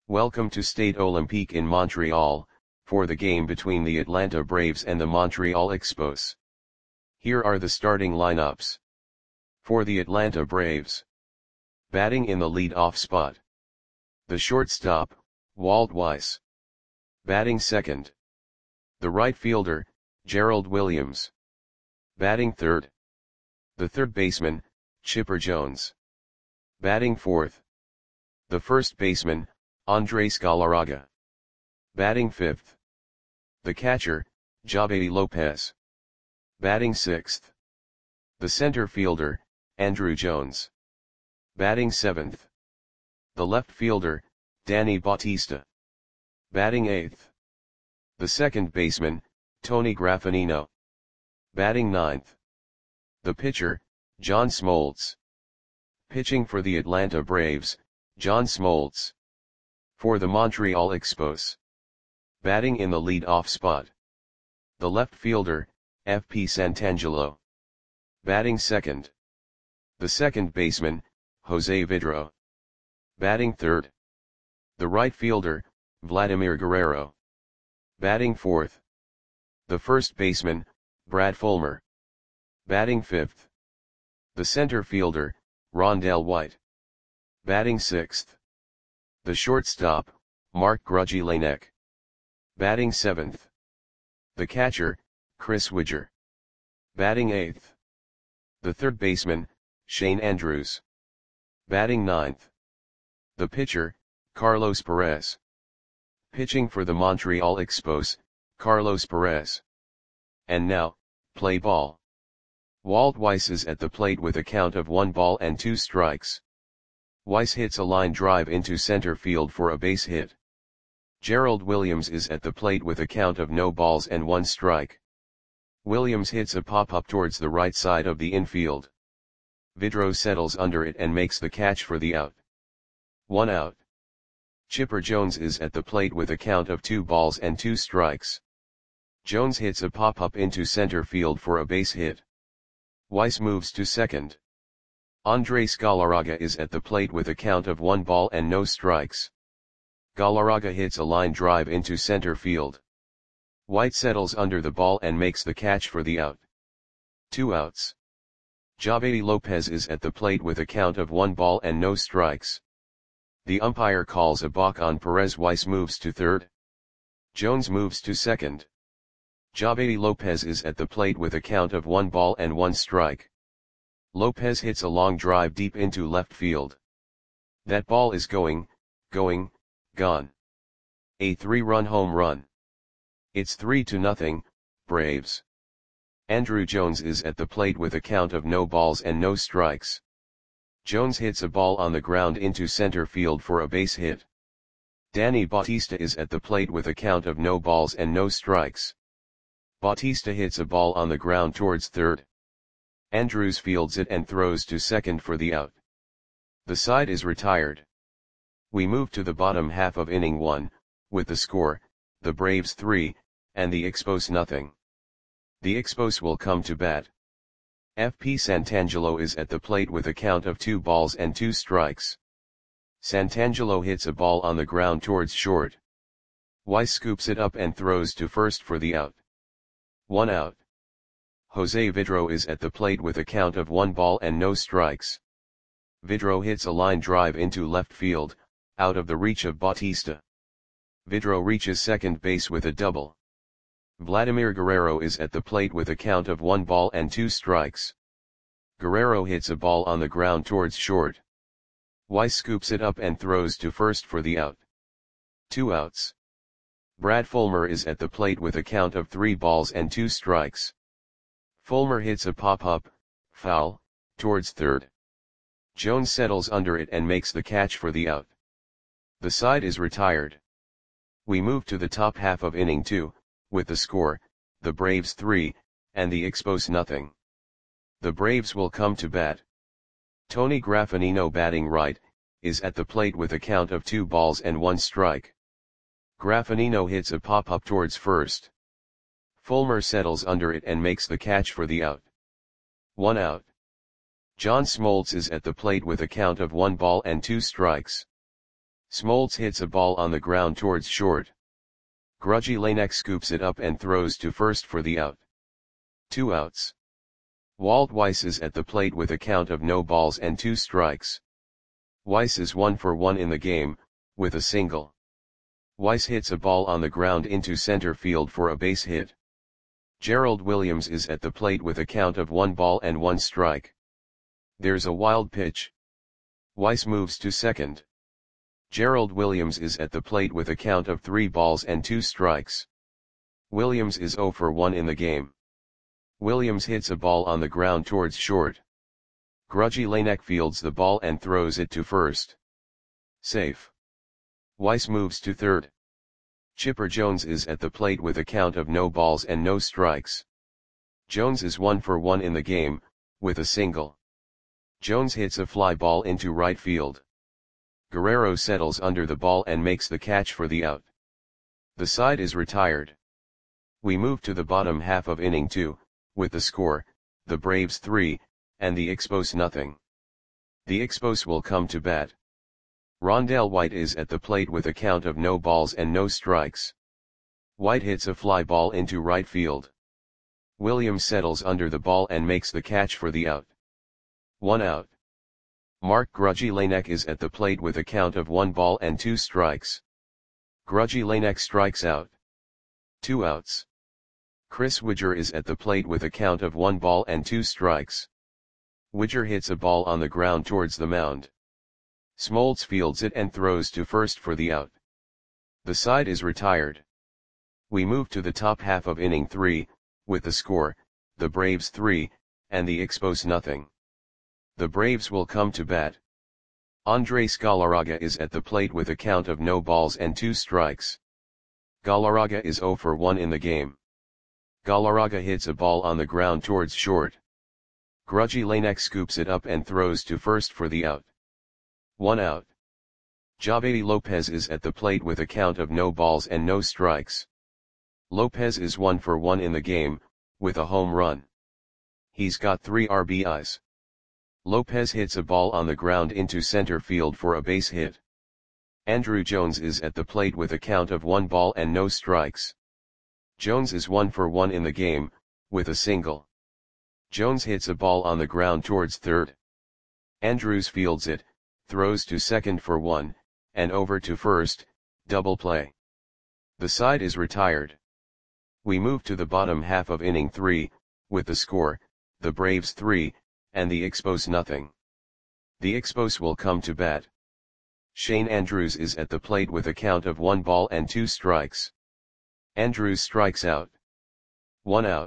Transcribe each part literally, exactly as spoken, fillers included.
Welcome to Stade Olympique in Montreal, for the game between the Atlanta Braves and the Montreal Expos. Here are the starting lineups. For the Atlanta Braves. Batting in the lead-off spot. The shortstop, Walt Weiss. Batting second. The right fielder, Gerald Williams. Batting third. The third baseman, Chipper Jones. Batting fourth. The first baseman, Andres Galarraga. Batting fifth. The catcher, Javedi Lopez. Batting sixth. The center fielder, Andruw Jones. Batting seventh. The left fielder, Danny Bautista. Batting eighth. The second baseman, Tony Graffagnino. Batting ninth. The pitcher, John Smoltz. Pitching for the Atlanta Braves, John Smoltz. For the Montreal Expos. Batting in the lead-off spot. The left fielder, F P Santangelo. Batting second. The second baseman, Jose Vidro. Batting third. The right fielder, Vladimir Guerrero. Batting fourth. The first baseman, Brad Fulmer. Batting fifth. The center fielder, Rondell White. Batting sixth. The shortstop, Mark Grudzielanek. Batting seventh. The catcher, Chris Widger. Batting eighth. The third baseman, Shane Andrews. Batting ninth. The pitcher, Carlos Perez. Pitching for the Montreal Expos, Carlos Perez. And now, play ball. Walt Weiss is at the plate with a count of one ball and two strikes. Weiss hits a line drive into center field for a base hit. Gerald Williams is at the plate with a count of no balls and one strike. Williams hits a pop-up towards the right side of the infield. Vidro settles under it and makes the catch for the out. One out. Chipper Jones is at the plate with a count of two balls and two strikes. Jones hits a pop-up into center field for a base hit. Weiss moves to second. Andres Galarraga is at the plate with a count of one ball and no strikes. Galarraga hits a line drive into center field. White settles under the ball and makes the catch for the out. Two outs. Javedi Lopez is at the plate with a count of one ball and no strikes. The umpire calls a balk on Perez. Weiss moves to third. Jones moves to second. Javedi Lopez is at the plate with a count of one ball and one strike. Lopez hits a long drive deep into left field. That ball is going, going, gone. A three-run home run. It's three to nothing, Braves. Andruw Jones is at the plate with a count of no balls and no strikes. Jones hits a ball on the ground into center field for a base hit. Danny Bautista is at the plate with a count of no balls and no strikes. Bautista hits a ball on the ground towards third. Andrews fields it and throws to second for the out. The side is retired. We move to the bottom half of inning one, with the score, the Braves three, and the Expos nothing. The Expos will come to bat. F P Santangelo is at the plate with a count of two balls and two strikes. Santangelo hits a ball on the ground towards short. Weiss scoops it up and throws to first for the out. One out. Jose Vidro is at the plate with a count of one ball and no strikes. Vidro hits a line drive into left field, out of the reach of Bautista. Vidro reaches second base with a double. Vladimir Guerrero is at the plate with a count of one ball and two strikes. Guerrero hits a ball on the ground towards short. Weiss scoops it up and throws to first for the out. Two outs. Brad Fulmer is at the plate with a count of three balls and two strikes. Fulmer hits a pop-up, foul, towards third. Jones settles under it and makes the catch for the out. The side is retired. We move to the top half of inning two, with the score, the Braves three, and the Expos nothing. The Braves will come to bat. Tony Graffagnino, batting right, is at the plate with a count of two balls and one strike. Graffagnino hits a pop-up towards first. Fulmer settles under it and makes the catch for the out. One out. John Smoltz is at the plate with a count of one ball and two strikes. Smoltz hits a ball on the ground towards short. Grudgy-Lanek scoops it up and throws to first for the out. Two outs. Walt Weiss is at the plate with a count of no balls and two strikes. Weiss is one for one in the game, with a single. Weiss hits a ball on the ground into center field for a base hit. Gerald Williams is at the plate with a count of one ball and one strike. There's a wild pitch. Weiss moves to second. Gerald Williams is at the plate with a count of three balls and two strikes. Williams is zero for one in the game. Williams hits a ball on the ground towards short. Grudgy-Lanek fields the ball and throws it to first. Safe. Weiss moves to third. Chipper Jones is at the plate with a count of no balls and no strikes. Jones is one for one in the game, with a single. Jones hits a fly ball into right field. Guerrero settles under the ball and makes the catch for the out. The side is retired. We move to the bottom half of inning two, with the score, the Braves three, and the Expos nothing. The Expos will come to bat. Rondell White is at the plate with a count of no balls and no strikes. White hits a fly ball into right field. Williams settles under the ball and makes the catch for the out. One out. Mark Grudgy-Lanek is at the plate with a count of one ball and two strikes. Grudgy-Lanek strikes out. Two outs. Chris Widger is at the plate with a count of one ball and two strikes. Widger hits a ball on the ground towards the mound. Smoltz fields it and throws to first for the out. The side is retired. We move to the top half of inning three, with the score, the Braves three, and the Expos nothing. The Braves will come to bat. Andres Galarraga is at the plate with a count of no balls and two strikes. Galarraga is zero for one in the game. Galarraga hits a ball on the ground towards short. Grudgy-Lanek scoops it up and throws to first for the out. One out. Javedi Lopez is at the plate with a count of no balls and no strikes. Lopez is one for one in the game, with a home run. He's got three R B Is. Lopez hits a ball on the ground into center field for a base hit. Andrew Jones is at the plate with a count of one ball and no strikes. Jones is one for one in the game, with a single. Jones hits a ball on the ground towards third. Andrews fields it, throws to second for one, and over to first, double play. The side is retired. We move to the bottom half of inning three, with the score, the Braves three, and the Expos nothing. The Expos will come to bat. Shane Andrews is at the plate with a count of one ball and two strikes. Andrews strikes out. One out.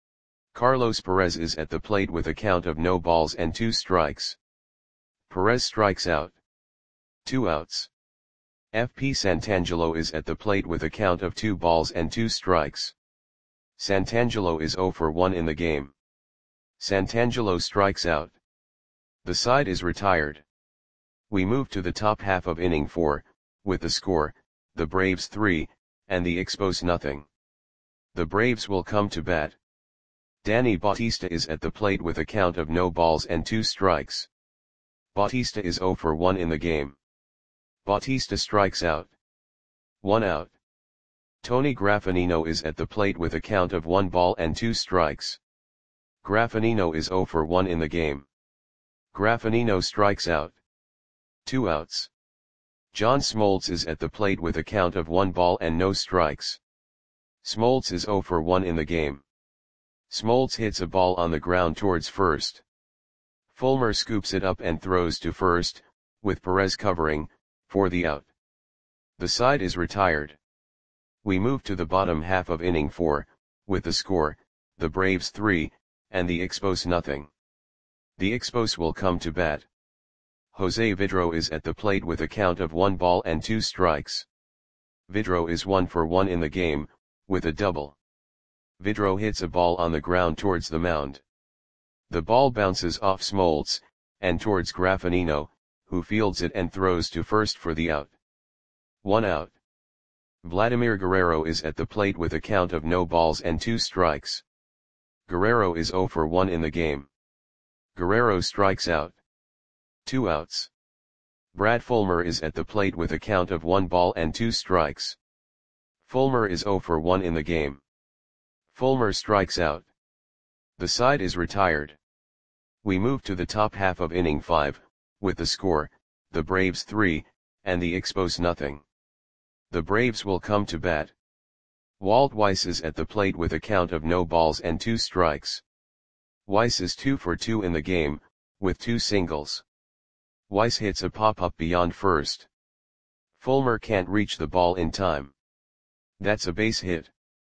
Carlos Perez is at the plate with a count of no balls and two strikes. Perez strikes out. Two outs. F P Santangelo is at the plate with a count of two balls and two strikes. Santangelo is zero for one in the game. Santangelo strikes out. The side is retired. We move to the top half of inning four, with the score, the Braves three, and the Expos nothing. The Braves will come to bat. Danny Bautista is at the plate with a count of no balls and two strikes. Bautista is zero for one in the game. Bautista strikes out. One out. Tony Graffanino is at the plate with a count of one ball and two strikes. Graffanino is zero for one in the game. Graffanino strikes out. Two outs. John Smoltz is at the plate with a count of one ball and no strikes. Smoltz is zero for one in the game. Smoltz hits a ball on the ground towards first. Fulmer scoops it up and throws to first, with Perez covering, for the out. The side is retired. We move to the bottom half of inning four, with the score, the Braves three, and the Expos nothing. The Expos will come to bat. Jose Vidro is at the plate with a count of one ball and two strikes. Vidro is one for one in the game, with a double. Vidro hits a ball on the ground towards the mound. The ball bounces off Smoltz, and towards Graffanino, who fields it and throws to first for the out. One out. Vladimir Guerrero is at the plate with a count of no balls and two strikes. Guerrero is zero for one in the game. Guerrero strikes out. Two outs. Brad Fulmer is at the plate with a count of one ball and two strikes. Fulmer is zero for one in the game. Fulmer strikes out. The side is retired. We move to the top half of inning five, with the score, the Braves three, and the Expos nothing. The Braves will come to bat. Walt Weiss is at the plate with a count of no balls and two strikes. Weiss is two for two in the game, with two singles. Weiss hits a pop-up beyond first. Fulmer can't reach the ball in time. That's a base hit.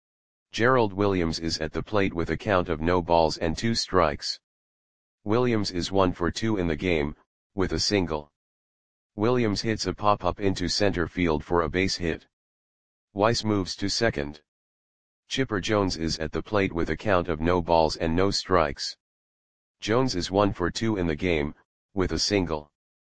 Gerald Williams is at the plate with a count of no balls and two strikes. Williams is one for two in the game, with a single. Williams hits a pop-up into center field for a base hit. Weiss moves to second. Chipper Jones is at the plate with a count of no balls and no strikes. Jones is one for two in the game, with a single.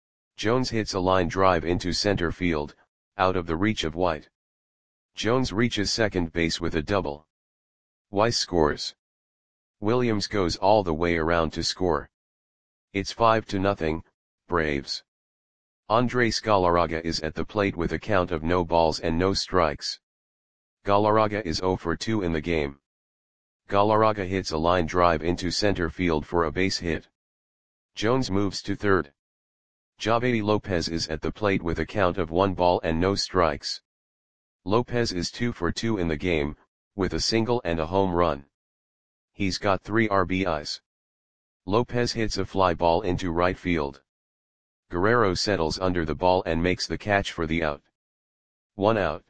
Jones hits a line drive into center field, out of the reach of White. Jones reaches second base with a double. Weiss scores. Williams goes all the way around to score. It's five to nothing, Braves. Andres Galarraga is at the plate with a count of no balls and no strikes. Galarraga is zero for two in the game. Galarraga hits a line drive into center field for a base hit. Jones moves to third. Javedi Lopez is at the plate with a count of one ball and no strikes. Lopez is two for two in the game, with a single and a home run. He's got three R B Is. Lopez hits a fly ball into right field. Guerrero settles under the ball and makes the catch for the out. One out.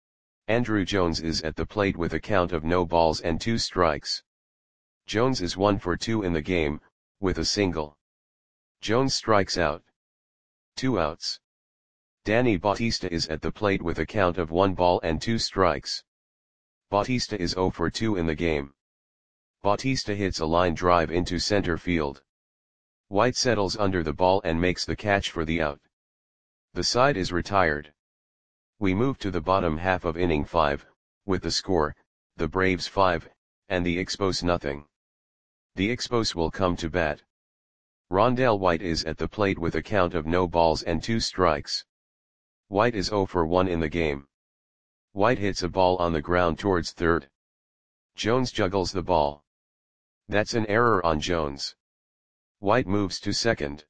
Andruw Jones is at the plate with a count of no balls and two strikes. Jones is one for two in the game, with a single. Jones strikes out. Two outs. Danny Bautista is at the plate with a count of one ball and two strikes. Bautista is zero for two in the game. Bautista hits a line drive into center field. White settles under the ball and makes the catch for the out. The side is retired. We move to the bottom half of inning five, with the score, the Braves five, and the Expos nothing. The Expos will come to bat. Rondell White is at the plate with a count of no balls and two strikes. White is zero for one in the game. White hits a ball on the ground towards third. Jones juggles the ball. That's an error on Jones. White moves to second.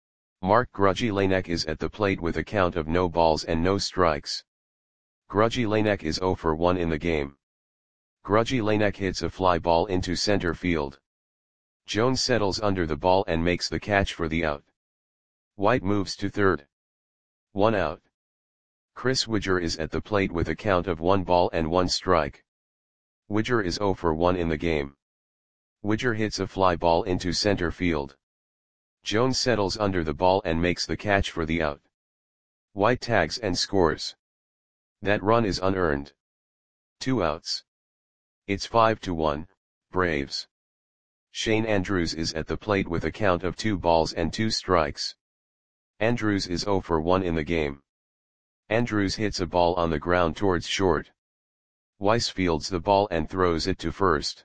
Mark Grudzielanek is at the plate with a count of no balls and no strikes. Grudzielanek is zero for one in the game. Grudzielanek hits a fly ball into center field. Jones settles under the ball and makes the catch for the out. White moves to third. One out. Chris Widger is at the plate with a count of one ball and one strike. Widger is zero for one in the game. Widger hits a fly ball into center field. Jones settles under the ball and makes the catch for the out. White tags and scores. That run is unearned. Two outs. It's five to one, Braves. Shane Andrews is at the plate with a count of two balls and two strikes. Andrews is zero for one in the game. Andrews hits a ball on the ground towards short. Weiss fields the ball and throws it to first.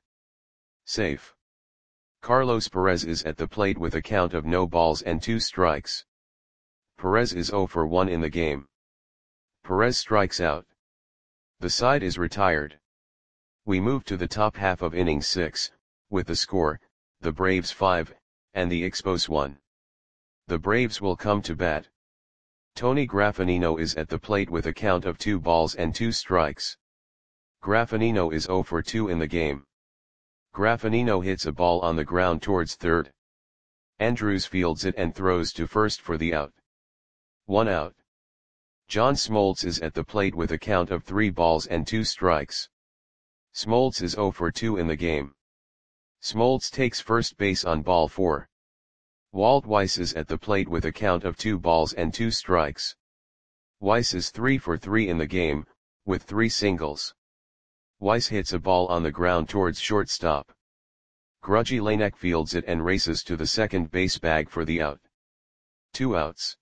Safe. Carlos Perez is at the plate with a count of no balls and two strikes. Perez is zero for one in the game. Perez strikes out. The side is retired. We move to the top half of inning six, with the score, the Braves five, and the Expos one. The Braves will come to bat. Tony Graffinino is at the plate with a count of two balls and two strikes. Graffinino is zero for two in the game. Graffinino hits a ball on the ground towards third. Andrews fields it and throws to first for the out. One out. John Smoltz is at the plate with a count of three balls and two strikes. Smoltz is zero for two in the game. Smoltz takes first base on ball four. Walt Weiss is at the plate with a count of two balls and two strikes. Weiss is three for three in the game, with three singles. Weiss hits a ball on the ground towards shortstop. Grudzielanek fields it and races to the second base bag for the out. Two outs.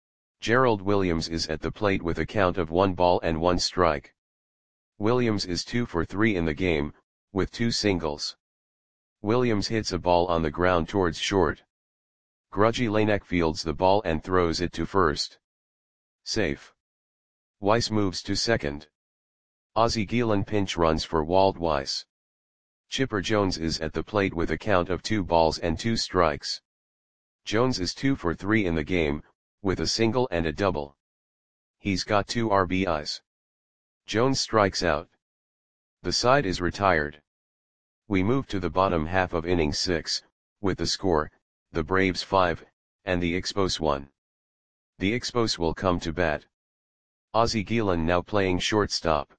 Gerald Williams is at the plate with a count of one ball and one strike. Williams is two for three in the game, with two singles. Williams hits a ball on the ground towards short. Grudgy Lanek fields the ball and throws it to first. Safe. Weiss moves to second. Ozzie Gielen pinch runs for Walt Weiss. Chipper Jones is at the plate with a count of two balls and two strikes. Jones is two for three in the game, with a single and a double. He's got two R B Is. Jones strikes out. The side is retired. We move to the bottom half of inning six, with the score, the Braves five, and the Expos one. The Expos will come to bat. Ozzie Gielen now playing shortstop.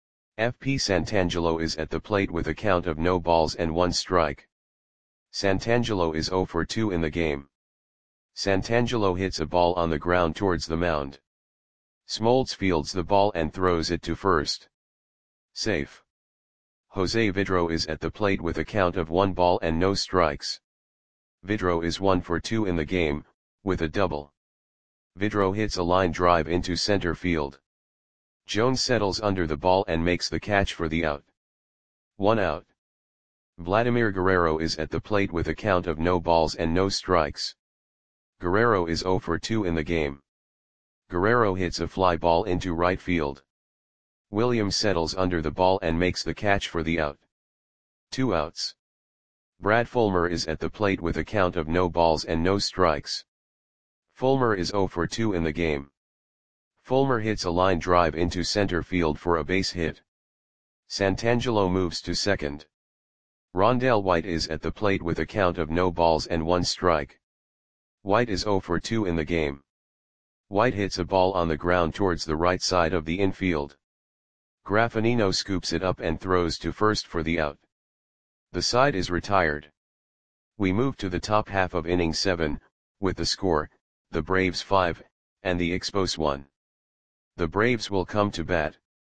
F P Santangelo is at the plate with a count of no balls and one strike. Santangelo is zero for two in the game. Santangelo hits a ball on the ground towards the mound. Smoltz fields the ball and throws it to first. Safe. Jose Vidro is at the plate with a count of one ball and no strikes. Vidro is one for two in the game, with a double. Vidro hits a line drive into center field. Jones settles under the ball and makes the catch for the out. One out. Vladimir Guerrero is at the plate with a count of no balls and no strikes. Guerrero is zero for two in the game. Guerrero hits a fly ball into right field. Williams settles under the ball and makes the catch for the out. Two outs. Brad Fulmer is at the plate with a count of no balls and no strikes. Fulmer is zero for two in the game. Fulmer hits a line drive into center field for a base hit. Santangelo moves to second. Rondell White is at the plate with a count of no balls and one strike. White is zero for two in the game. White hits a ball on the ground towards the right side of the infield. Graffinino scoops it up and throws to first for the out. The side is retired. We move to the top half of inning seven, with the score, the Braves five, and the Expos one. The Braves will come to bat.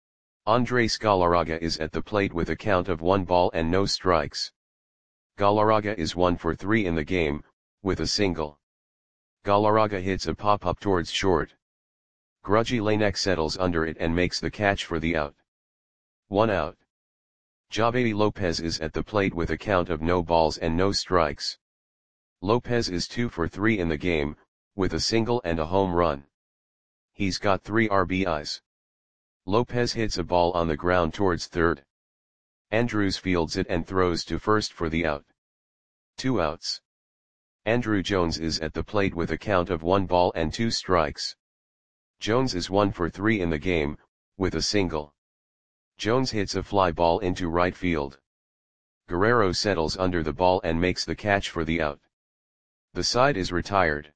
Andres Galarraga is at the plate with a count of one ball and no strikes. Galarraga is one for three in the game, with a single. Galarraga hits a pop-up towards short. Grudgy Lanek settles under it and makes the catch for the out. One out. Javi Lopez is at the plate with a count of no balls and no strikes. Lopez is two for three in the game, with a single and a home run. He's got three R B Is. Lopez hits a ball on the ground towards third. Andrews fields it and throws to first for the out. Two outs. Andrew Jones is at the plate with a count of one ball and two strikes. Jones is one for three in the game, with a single. Jones hits a fly ball into right field. Guerrero settles under the ball and makes the catch for the out. The side is retired.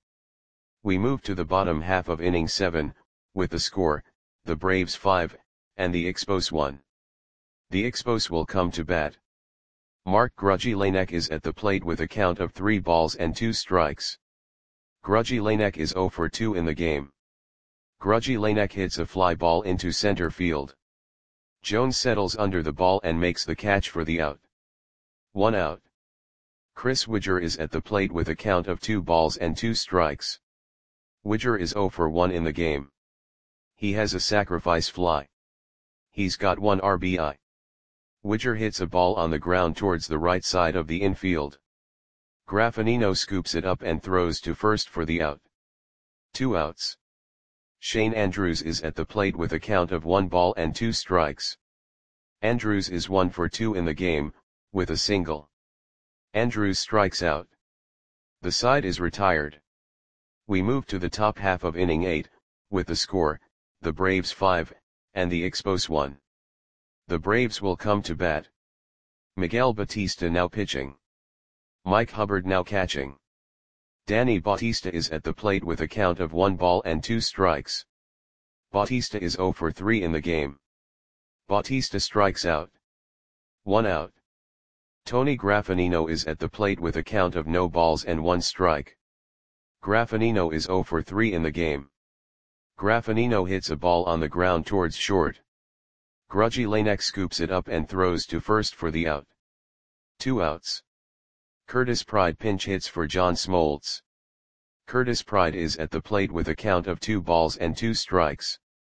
We move to the bottom half of inning seven, with the score, the Braves five, and the Expos one. The Expos will come to bat. Mark Grudgy Lanek is at the plate with a count of three balls and two strikes. Grudgy Lanek is zero for two in the game. Grudgy Lanek hits a fly ball into center field. Jones settles under the ball and makes the catch for the out. One out. Chris Widger is at the plate with a count of two balls and two strikes. Widger is zero for one in the game. He has a sacrifice fly. He's got one R B I. Widger hits a ball on the ground towards the right side of the infield. Graffinino scoops it up and throws to first for the out. Two outs. Shane Andrews is at the plate with a count of one ball and two strikes. Andrews is one for two in the game, with a single. Andrews strikes out. The side is retired. We move to the top half of inning eight, with the score, the Braves five, and the Expos one. The Braves will come to bat. Miguel Batista now pitching. Mike Hubbard now catching. Danny Bautista is at the plate with a count of one ball and two strikes. Bautista is zero for three in the game. Bautista strikes out. One out. Tony Graffinino is at the plate with a count of no balls and one strike. Graffinino is zero for three in the game. Graffinino hits a ball on the ground towards short. Grudgy Lanek scoops it up and throws to first for the out. Two outs. Curtis Pride pinch hits for John Smoltz. Curtis Pride is at the plate with a count of two balls and two strikes.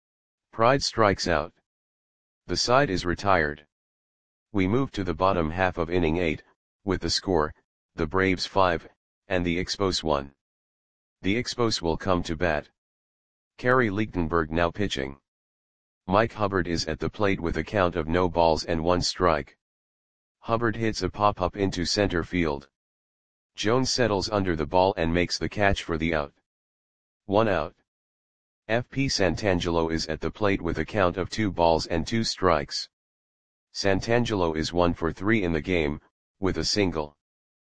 Pride strikes out. The side is retired. We move to the bottom half of inning eight, with the score, the Braves five, and the Expos one. The Expos will come to bat. Kerry Lichtenberg now pitching. Mike Hubbard is at the plate with a count of no balls and one strike. Hubbard hits a pop-up into center field. Jones settles under the ball and makes the catch for the out. One out. F P Santangelo is at the plate with a count of two balls and two strikes. Santangelo is one for three in the game, with a single.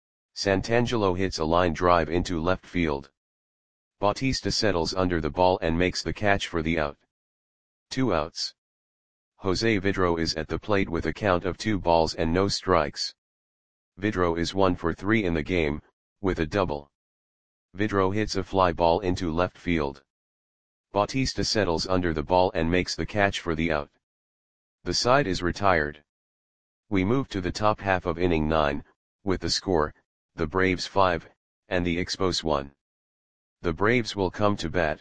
Santangelo hits a line drive into left field. Bautista settles under the ball and makes the catch for the out. Two outs. Jose Vidro is at the plate with a count of two balls and no strikes. Vidro is one for three in the game, with a double. Vidro hits a fly ball into left field. Bautista settles under the ball and makes the catch for the out. The side is retired. We move to the top half of inning nine, with the score, the Braves five, and the Expos one. The Braves will come to bat.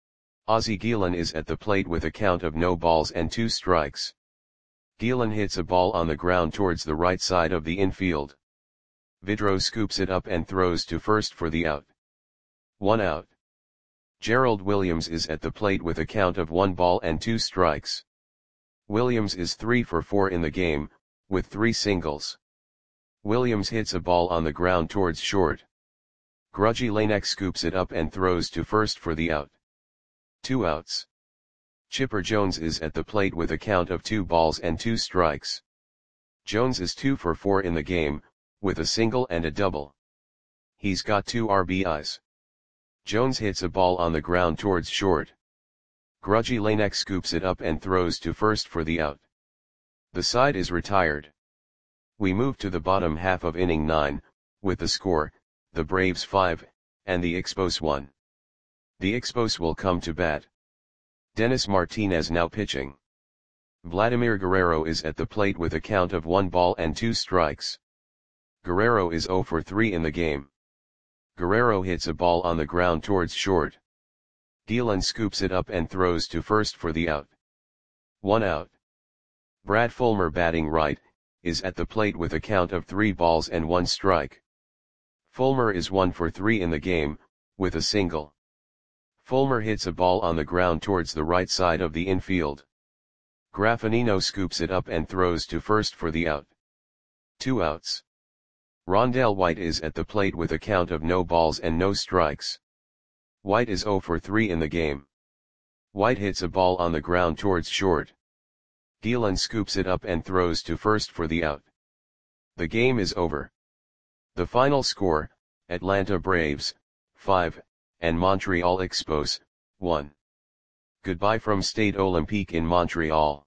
Ozzie Guillen is at the plate with a count of no balls and two strikes. Guillen hits a ball on the ground towards the right side of the infield. Vidro scoops it up and throws to first for the out. One out. Gerald Williams is at the plate with a count of one ball and two strikes. Williams is three for four in the game, with three singles. Williams hits a ball on the ground towards short. Grudgy Lanek scoops it up and throws to first for the out. Two outs. Chipper Jones is at the plate with a count of two balls and two strikes. Jones is two for four in the game, with a single and a double. He's got two R B Is. Jones hits a ball on the ground towards short. Grudgy Lanek scoops it up and throws to first for the out. The side is retired. We move to the bottom half of inning nine, with the score, the Braves five, and the Expos one. The Expos will come to bat. Dennis Martinez now pitching. Vladimir Guerrero is at the plate with a count of one ball and two strikes. Guerrero is zero for three in the game. Guerrero hits a ball on the ground towards short. Guillen scoops it up and throws to first for the out. One out. Brad Fulmer batting right, is at the plate with a count of three balls and one strike. Fulmer is one for three in the game, with a single. Fulmer hits a ball on the ground towards the right side of the infield. Graffinino scoops it up and throws to first for the out. Two outs. Rondell White is at the plate with a count of no balls and no strikes. White is zero for three in the game. White hits a ball on the ground towards short. Guillen scoops it up and throws to first for the out. The game is over. The final score, Atlanta Braves, five, and Montreal Expos, one. Goodbye from Stade Olympique in Montreal.